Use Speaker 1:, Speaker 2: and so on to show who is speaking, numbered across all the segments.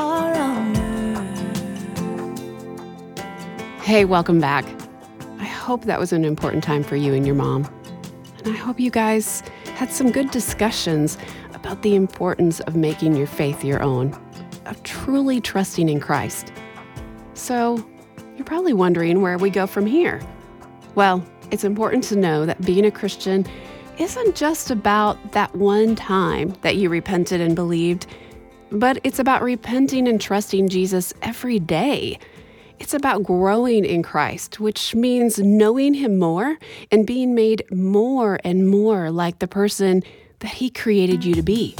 Speaker 1: are on earth.
Speaker 2: Hey, welcome back. I hope that was an important time for you and your mom. And I hope you guys had some good discussions about the importance of making your faith your own, of truly trusting in Christ. So, you're probably wondering where we go from here. Well, it's important to know that being a Christian isn't just about that one time that you repented and believed, but it's about repenting and trusting Jesus every day. It's about growing in Christ, which means knowing Him more and being made more and more like the person that He created you to be.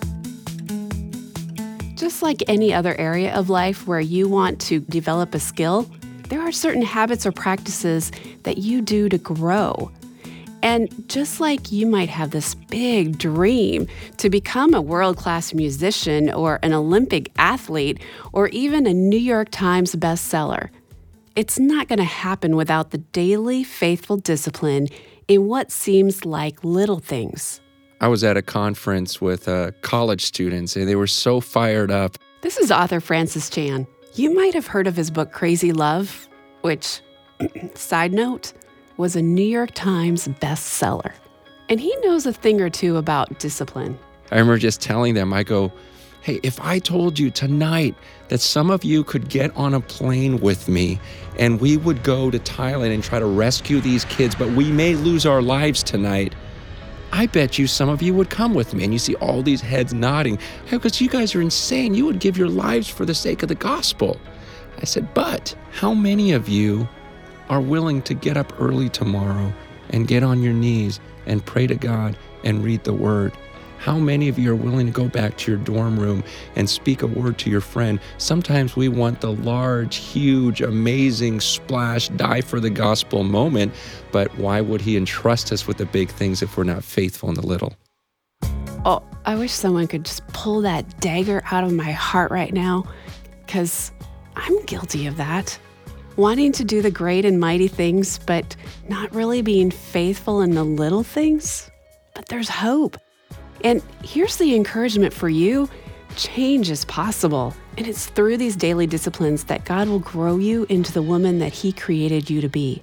Speaker 2: Just like any other area of life where you want to develop a skill, there are certain habits or practices that you do to grow. And just like you might have this big dream to become a world-class musician or an Olympic athlete or even a New York Times bestseller, it's not going to happen without the daily faithful discipline in what seems like little things.
Speaker 3: I was at a conference with college students, and they were so fired up.
Speaker 2: This is author Francis Chan. You might have heard of his book Crazy Love, which, side note, was a New York Times bestseller. And he knows a thing or two about discipline.
Speaker 3: I remember just telling them, I go, hey, if I told you tonight that some of you could get on a plane with me and we would go to Thailand and try to rescue these kids, but we may lose our lives tonight, I bet you some of you would come with me. And you see all these heads nodding. Because you guys are insane. You would give your lives for the sake of the gospel. I said, but how many of you are willing to get up early tomorrow and get on your knees and pray to God and read the Word? How many of you are willing to go back to your dorm room and speak a word to your friend? Sometimes we want the large, huge, amazing splash, die for the gospel moment, but why would He entrust us with the big things if we're not faithful in the little?
Speaker 2: Oh, I wish someone could just pull that dagger out of my heart right now, because I'm guilty of that. Wanting to do the great and mighty things, but not really being faithful in the little things. But there's hope. And here's the encouragement for you. Change is possible. And it's through these daily disciplines that God will grow you into the woman that He created you to be.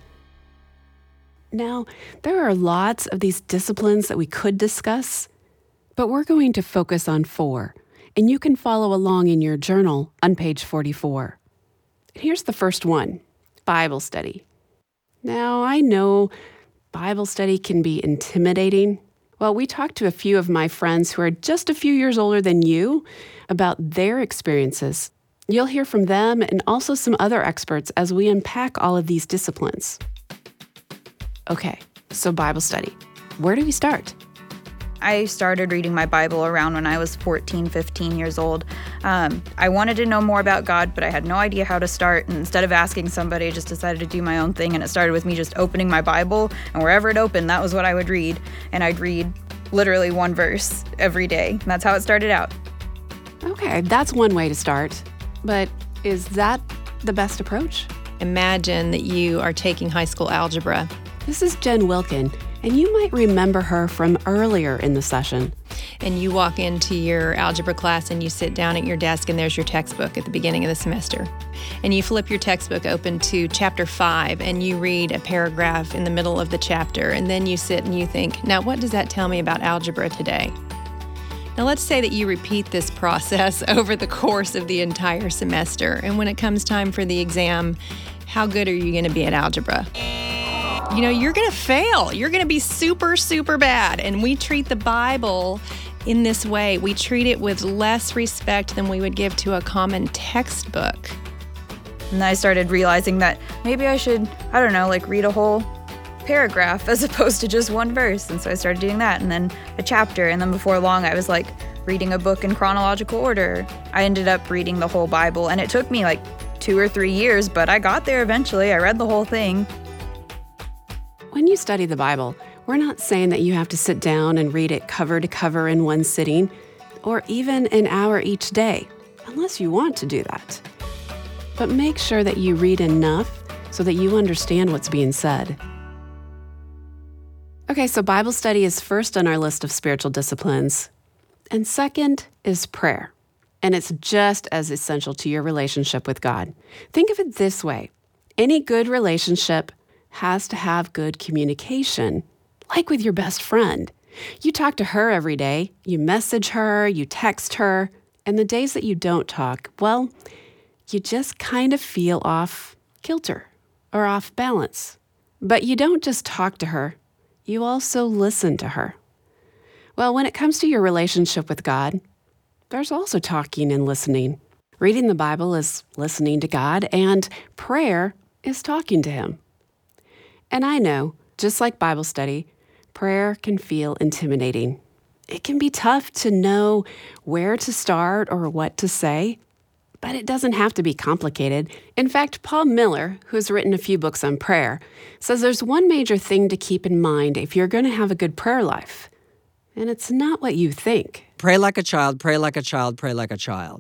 Speaker 2: Now, there are lots of these disciplines that we could discuss, but we're going to focus on 4. And you can follow along in your journal on page 44. Here's the first one, Bible study. Now, I know Bible study can be intimidating. Well, we talked to a few of my friends who are just a few years older than you about their experiences. You'll hear from them and also some other experts as we unpack all of these disciplines. Okay, so Bible study. Where do we start?
Speaker 4: I started reading my Bible around when I was 14, 15 years old. I wanted to know more about God, but I had no idea how to start. And instead of asking somebody, I just decided to do my own thing. And it started with me just opening my Bible, and wherever it opened, that was what I would read. And I'd read literally one verse every day. And that's how it started out.
Speaker 2: Okay, that's one way to start. But is that the best approach?
Speaker 5: Imagine that you are taking high school algebra.
Speaker 2: This is Jen Wilkin, and you might remember her from earlier in the session.
Speaker 5: And you walk into your algebra class and you sit down at your desk and there's your textbook at the beginning of the semester. And you flip your textbook open to chapter 5 and you read a paragraph in the middle of the chapter. And then you sit and you think, now what does that tell me about algebra today? Now let's say that you repeat this process over the course of the entire semester. And when it comes time for the exam, how good are you going to be at algebra? You know, you're going to fail. You're going to be super, super bad. And we treat the Bible in this way. We treat it with less respect than we would give to a common textbook.
Speaker 4: And I started realizing that maybe I should, read a whole paragraph as opposed to just one verse. And so I started doing that, and then a chapter. And then before long, I was reading a book in chronological order. I ended up reading the whole Bible, and it took me 2 or 3 years, but I got there eventually. I read the whole thing.
Speaker 2: When you study the Bible, we're not saying that you have to sit down and read it cover to cover in one sitting, or even an hour each day, unless you want to do that. But make sure that you read enough so that you understand what's being said. Okay, so Bible study is first on our list of spiritual disciplines. And second is prayer. and it's just as essential to your relationship with God. Think of it this way. Any good relationship has to have good communication, like with your best friend. You talk to her every day, you message her, you text her, and the days that you don't talk, well, you just kind of feel off kilter or off balance. But you don't just talk to her, you also listen to her. Well, when it comes to your relationship with God, there's also talking and listening. Reading the Bible is listening to God, and prayer is talking to Him. And I know, just like Bible study, prayer can feel intimidating. It can be tough to know where to start or what to say, but it doesn't have to be complicated. In fact, Paul Miller, who's written a few books on prayer, says there's one major thing to keep in mind if you're going to have a good prayer life, and it's not what you think.
Speaker 6: Pray like a child, pray like a child, pray like a child.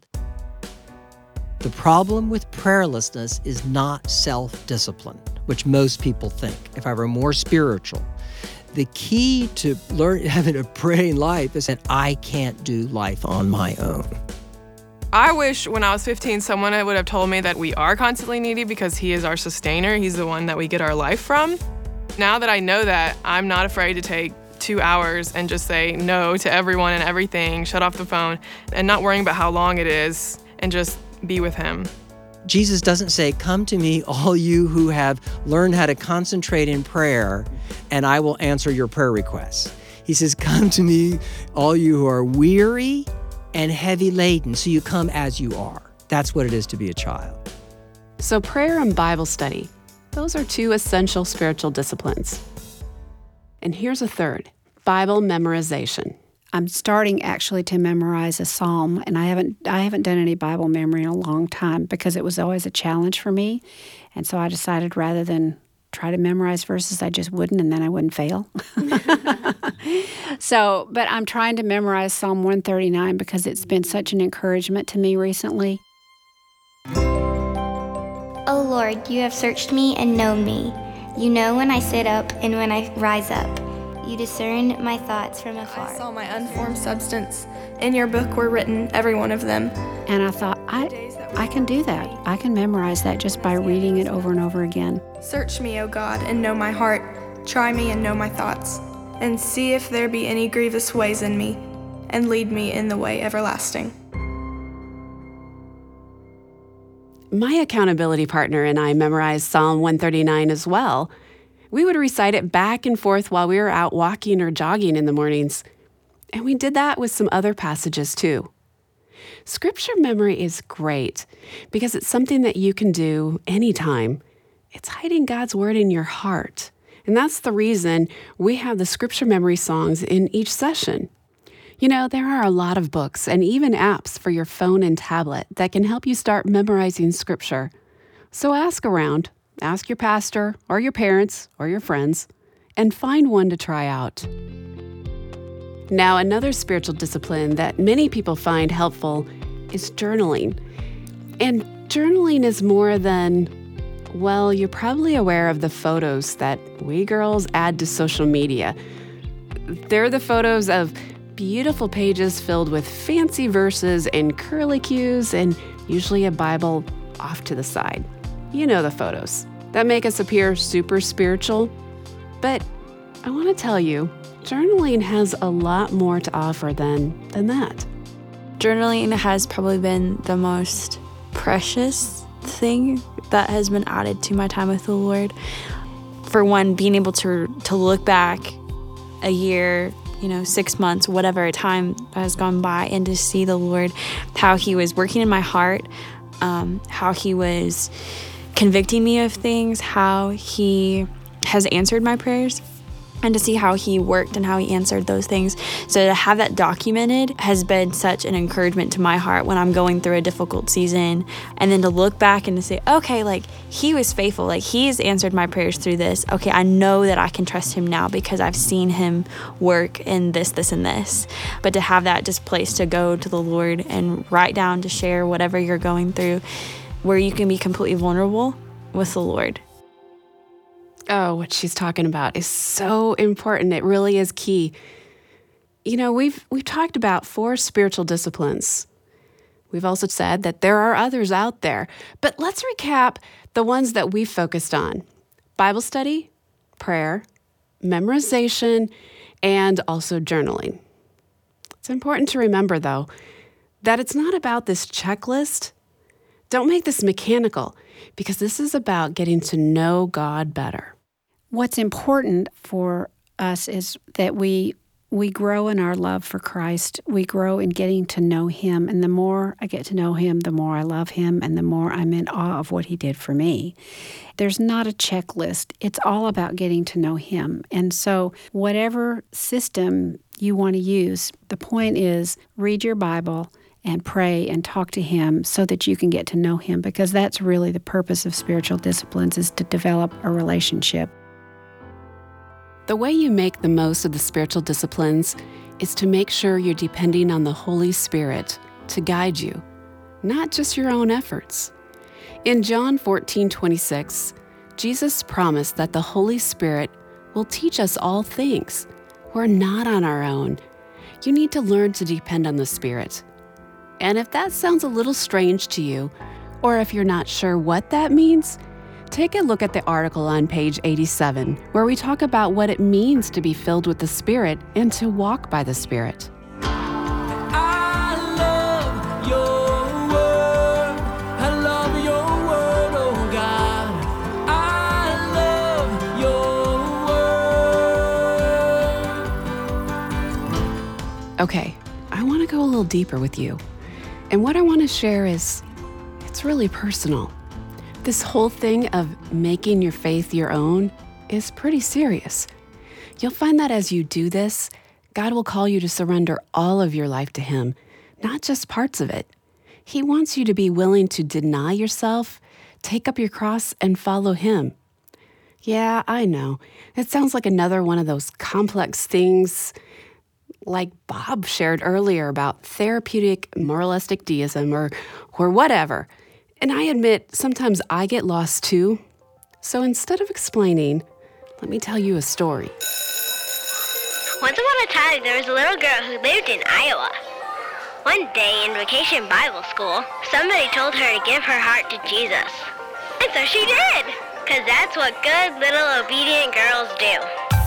Speaker 6: The problem with prayerlessness is not self-discipline, which most people think. If I were more spiritual, the key to having a praying life is that I can't do life on my own.
Speaker 7: I wish when I was 15, someone would have told me that we are constantly needy because He is our sustainer. He's the one that we get our life from. Now that I know that, I'm not afraid to take 2 hours and just say no to everyone and everything, shut off the phone, and not worrying about how long it is, and just be with Him.
Speaker 6: Jesus doesn't say, come to me, all you who have learned how to concentrate in prayer, and I will answer your prayer requests. He says, come to me, all you who are weary and heavy laden, so you come as you are. That's what it is to be a child.
Speaker 2: So prayer and Bible study, those are two essential spiritual disciplines. And here's a third, Bible memorization.
Speaker 8: I'm starting actually to memorize a psalm, and I haven't done any Bible memory in a long time because it was always a challenge for me. And so I decided rather than try to memorize verses, I just wouldn't, and then I wouldn't fail. But I'm trying to memorize Psalm 139 because it's been such an encouragement to me recently.
Speaker 9: O Lord, you have searched me and known me. You know when I sit up and when I rise up. You discern my thoughts from afar.
Speaker 10: I saw my unformed substance. In your book were written, every one of them.
Speaker 8: And I thought, I can do that. I can memorize that just by reading it over and over again.
Speaker 10: Search me, O God, and know my heart. Try me and know my thoughts. And see if there be any grievous ways in me, and lead me in the way everlasting.
Speaker 2: My accountability partner and I memorized Psalm 139 as well. We would recite it back and forth while we were out walking or jogging in the mornings. And we did that with some other passages too. Scripture memory is great because it's something that you can do anytime. It's hiding God's word in your heart. And that's the reason we have the scripture memory songs in each session. You know, there are a lot of books and even apps for your phone and tablet that can help you start memorizing scripture. So ask around. Ask your pastor or your parents or your friends and find one to try out. Now, another spiritual discipline that many people find helpful is journaling. And journaling is more than, well, you're probably aware of the photos that we girls add to social media. They're the photos of beautiful pages filled with fancy verses and curlicues and usually a Bible off to the side. You know the photos that make us appear super spiritual. But I want to tell you, journaling has a lot more to offer than that.
Speaker 11: Journaling has probably been the most precious thing that has been added to my time with the Lord. For one, being able to look back a year, 6 months, whatever time has gone by, and to see the Lord, how He was working in my heart, how He was convicting me of things, how He has answered my prayers, and to see how He worked and how He answered those things. So to have that documented has been such an encouragement to my heart when I'm going through a difficult season. And then to look back and to say, okay, He was faithful. He has answered my prayers through this. Okay, I know that I can trust Him now because I've seen Him work in this, this, and this. But to have that just place to go to the Lord and write down, to share whatever you're going through, where you can be completely vulnerable with the Lord.
Speaker 2: Oh, what she's talking about is so important. It really is key. We've talked about 4 spiritual disciplines. We've also said that there are others out there, but let's recap the ones that we focused on: Bible study, prayer, memorization, and also journaling. It's important to remember, though, that it's not about this checklist. Don't make this mechanical, because this is about getting to know God better.
Speaker 8: What's important for us is that we grow in our love for Christ. We grow in getting to know Him. And the more I get to know Him, the more I love Him, and the more I'm in awe of what He did for me. There's not a checklist. It's all about getting to know Him. And so whatever system you want to use, the point is read your Bible and pray and talk to Him so that you can get to know Him, because that's really the purpose of spiritual disciplines, is to develop a relationship.
Speaker 2: The way you make the most of the spiritual disciplines is to make sure you're depending on the Holy Spirit to guide you, not just your own efforts. In John 14:26, Jesus promised that the Holy Spirit will teach us all things. We're not on our own. You need to learn to depend on the Spirit. And if that sounds a little strange to you, or if you're not sure what that means, take a look at the article on page 87, where we talk about what it means to be filled with the Spirit and to walk by the Spirit.
Speaker 1: I love your word. I love your word, oh God. I love your word.
Speaker 2: Okay, I want to go a little deeper with you. And what I want to share is, it's really personal. This whole thing of making your faith your own is pretty serious. You'll find that as you do this, God will call you to surrender all of your life to Him, not just parts of it. He wants you to be willing to deny yourself, take up your cross, and follow Him. Yeah, I know. It sounds like another one of those complex things like Bob shared earlier about therapeutic moralistic deism or whatever. And I admit, sometimes I get lost too. So instead of explaining, let me tell you a story.
Speaker 12: Once upon a time, there was a little girl who lived in Iowa. One day in vacation Bible school, somebody told her to give her heart to Jesus. And so she did, because that's what good little obedient girls do.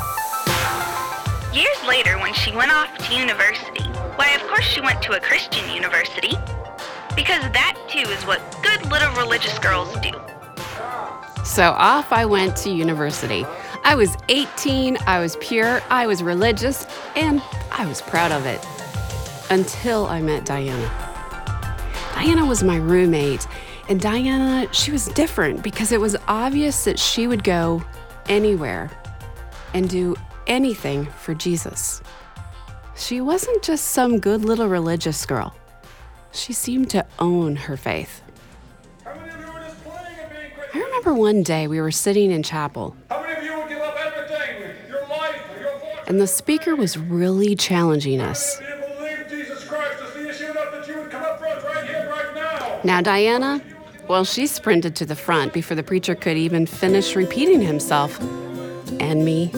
Speaker 13: Years later, when she went off to university, why, of course she went to a Christian university, because that, too, is what good little religious girls do.
Speaker 2: So off I went to university. I was 18, I was pure, I was religious, and I was proud of it. Until I met Diana. Diana was my roommate, and Diana, she was different because it was obvious that she would go anywhere and do anything for Jesus. She wasn't just some good little religious girl. She seemed to own her faith. I remember one day we were sitting in chapel.
Speaker 14: How many of you would give up everything, your life, your fortune?
Speaker 2: And the speaker was really challenging us.
Speaker 14: How many of you believe Jesus Christ is the issue enough that you would come up front right here, right now?
Speaker 2: Now Diana, well, she sprinted to the front before the preacher could even finish repeating himself. And me?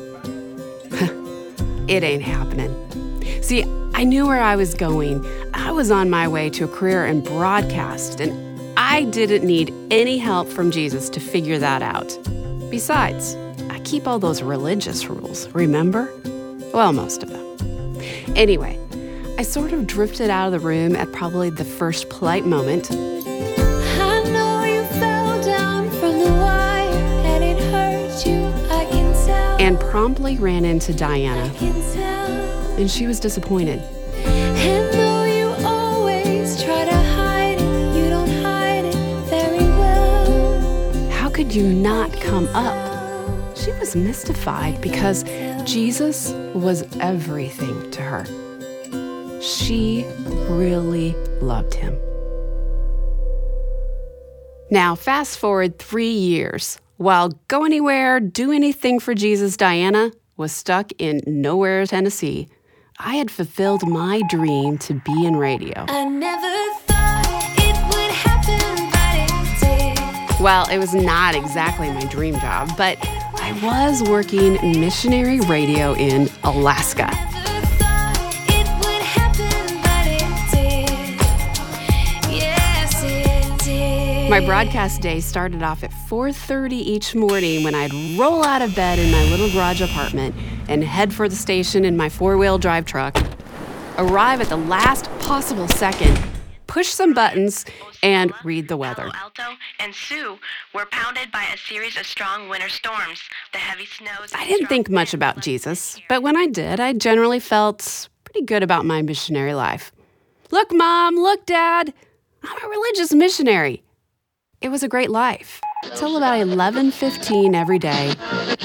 Speaker 2: It ain't happening. See, I knew where I was going. I was on my way to a career in broadcast, and I didn't need any help from Jesus to figure that out. Besides, I keep all those religious rules, remember? Well, most of them. Anyway, I sort of drifted out of the room at probably the first polite moment.
Speaker 1: I know you fell down from the wire and it hurt you, I can tell.
Speaker 2: And promptly ran into Diana.
Speaker 1: I can tell.
Speaker 2: And she was disappointed.
Speaker 1: And though you always try to hide it, you don't hide it very well.
Speaker 2: How could you not come up? She was mystified because Jesus was everything to her. She really loved Him. Now, fast forward 3 years. While Go Anywhere, Do Anything for Jesus, Diana was stuck in Nowhere, Tennessee. I had fulfilled my dream to be in radio.
Speaker 1: I never thought it would happen, but it did.
Speaker 2: Well, it was not exactly my dream job, but I was working missionary radio in Alaska.
Speaker 1: Never thought it would happen, but it did.
Speaker 2: My broadcast day started off at 4:30 each morning when I'd roll out of bed in my little garage apartment and head for the station in my four-wheel drive truck, arrive at the last possible second, push some buttons, and read the weather.
Speaker 13: Palo Alto and Sioux were pounded by a series of strong winter storms. The heavy snows.
Speaker 2: I didn't think much about Jesus, but when I did, I generally felt pretty good about my missionary life. Look, Mom, look, Dad, I'm a religious missionary. It was a great life, till about 11:15 every day,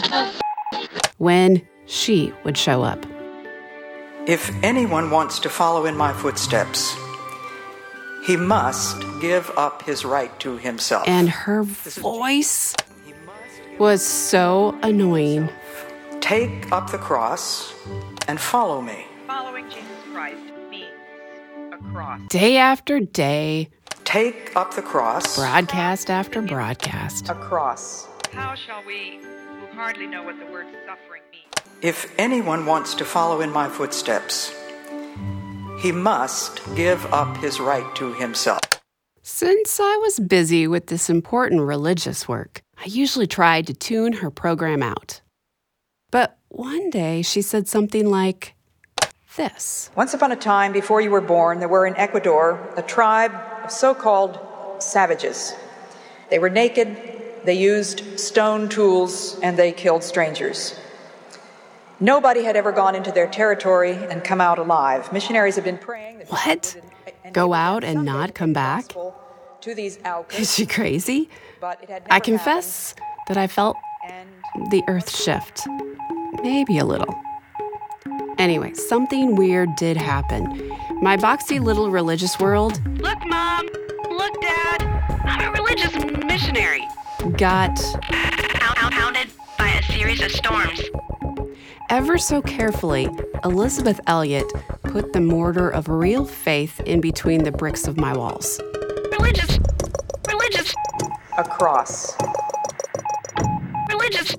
Speaker 2: when she would show up.
Speaker 15: If anyone wants to follow in my footsteps, he must give up his right to himself.
Speaker 2: And her voice was so annoying.
Speaker 15: Take up the cross and follow me.
Speaker 16: Following Jesus Christ means a cross.
Speaker 2: Day after day,
Speaker 15: take up the cross.
Speaker 2: Broadcast after broadcast.
Speaker 15: A cross.
Speaker 16: How shall we, who hardly know what the word suffering means?
Speaker 15: If anyone wants to follow in my footsteps, he must give up his right to himself.
Speaker 2: Since I was busy with this important religious work, I usually tried to tune her program out. But one day she said something like this.
Speaker 15: Once upon a time, before you were born, there were in Ecuador a tribe of so-called savages. They were naked, they used stone tools, and they killed strangers. Nobody had ever gone into their territory and come out alive. Missionaries have been praying.
Speaker 2: What? Go out and not come back?
Speaker 15: To these outcasts.
Speaker 2: Is she crazy? I confess that I felt the earth shift. Maybe a little. Anyway, something weird did happen. My boxy little religious world...
Speaker 13: Look, Mom! Look, Dad! I'm a religious missionary.
Speaker 2: Got...
Speaker 13: pounded by a series of storms.
Speaker 2: Ever so carefully, Elizabeth Elliot put the mortar of real faith in between the bricks of my walls.
Speaker 13: Religious.
Speaker 15: A cross.
Speaker 13: Religious.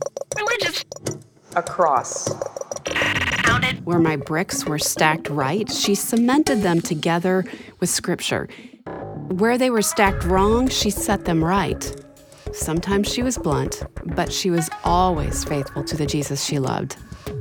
Speaker 15: A cross.
Speaker 13: Pounded.
Speaker 2: Where my bricks were stacked right, she cemented them together with scripture. Where they were stacked wrong, she set them right. Sometimes she was blunt, but she was always faithful to the Jesus she loved.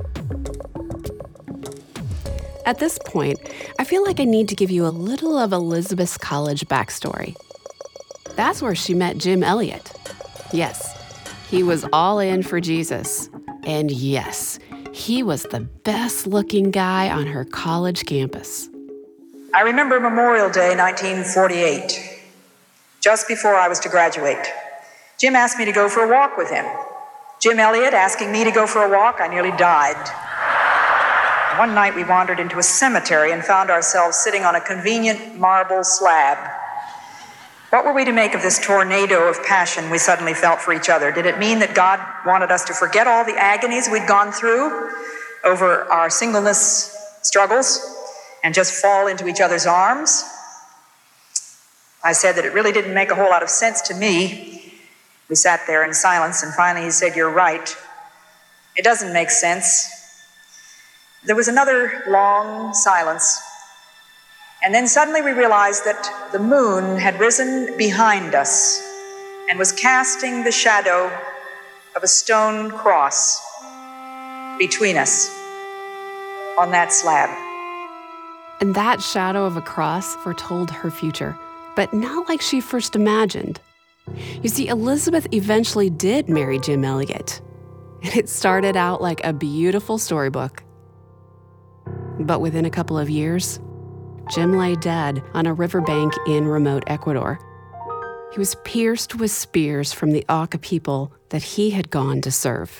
Speaker 2: At this point, I feel like I need to give you a little of Elizabeth's college backstory. That's where she met Jim Elliot. Yes, he was all in for Jesus. And yes, he was the best-looking guy on her college campus.
Speaker 15: I remember Memorial Day, 1948, just before I was to graduate. Jim asked me to go for a walk with him. Jim Elliot asking me to go for a walk, I nearly died. One night we wandered into a cemetery and found ourselves sitting on a convenient marble slab. What were we to make of this tornado of passion we suddenly felt for each other? Did it mean that God wanted us to forget all the agonies we'd gone through over our singleness struggles and just fall into each other's arms? I said that it really didn't make a whole lot of sense to me. We sat there in silence, and finally he said, "You're right. It doesn't make sense." There was another long silence, and then suddenly we realized that the moon had risen behind us and was casting the shadow of a stone cross between us on that slab.
Speaker 2: And that shadow of a cross foretold her future, but not like she first imagined. You see, Elizabeth eventually did marry Jim Elliot, and it started out like a beautiful storybook. But within a couple of years, Jim lay dead on a riverbank in remote Ecuador. He was pierced with spears from the Auca people that he had gone to serve.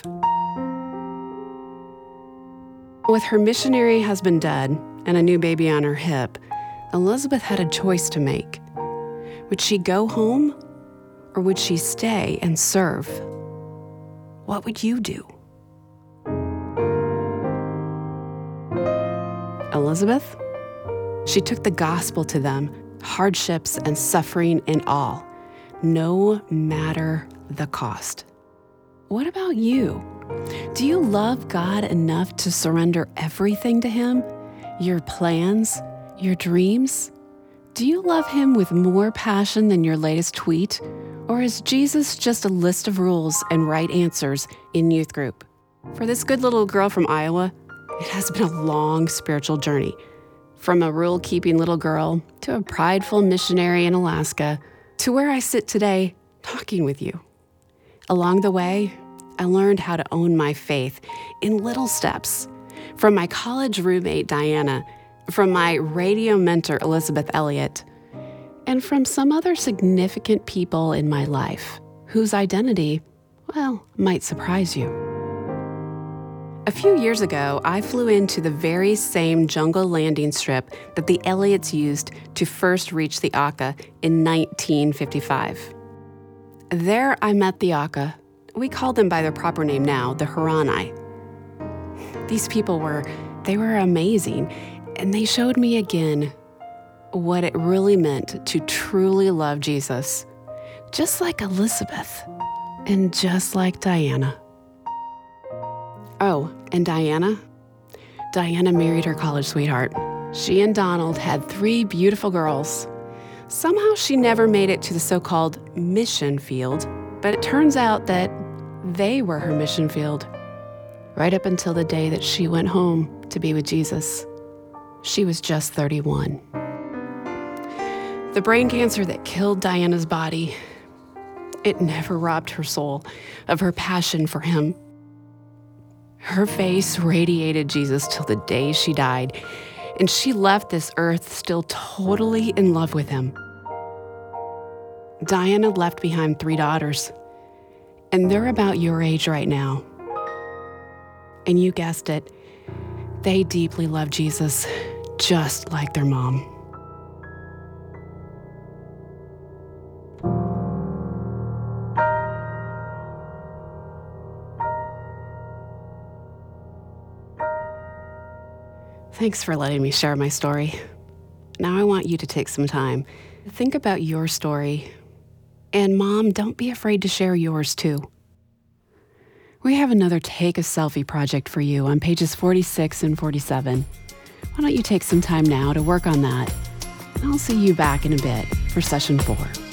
Speaker 2: With her missionary husband dead and a new baby on her hip, Elizabeth had a choice to make. Would she go home, or would she stay and serve? What would you do? Elizabeth? She took the gospel to them, hardships and suffering and all, no matter the cost. What about you? Do you love God enough to surrender everything to Him? Your plans, your dreams? Do you love him with more passion than your latest tweet? Or is Jesus just a list of rules and right answers in youth group? For this good little girl from Iowa, it has been a long spiritual journey. From a rule-keeping little girl to a prideful missionary in Alaska to where I sit today talking with you. Along the way, I learned how to own my faith in little steps. From my college roommate, Diana, from my radio mentor, Elizabeth Elliott, and from some other significant people in my life whose identity, well, might surprise you. A few years ago, I flew into the very same jungle landing strip that the Elliots used to first reach the Aka in 1955. There I met the Aka. We call them by their proper name now, the Huron-ai. These people were amazing, and they showed me again what it really meant to truly love Jesus, just like Elizabeth and just like Diana. Oh, and Diana married her college sweetheart. She and Donald had 3 beautiful girls. Somehow she never made it to the so-called mission field, but it turns out that they were her mission field, right up until the day that she went home to be with Jesus. She was just 31. The brain cancer that killed Diana's body, it never robbed her soul of her passion for him. Her face radiated Jesus till the day she died, and she left this earth still totally in love with him. Diana left behind 3 daughters, and they're about your age right now. And you guessed it, they deeply love Jesus, just like their mom. Thanks for letting me share my story. Now I want you to take some time to think about your story. And Mom, don't be afraid to share yours too. We have another Take a Selfie project for you on pages 46 and 47. Why don't you take some time now to work on that? And I'll see you back in a bit for session 4.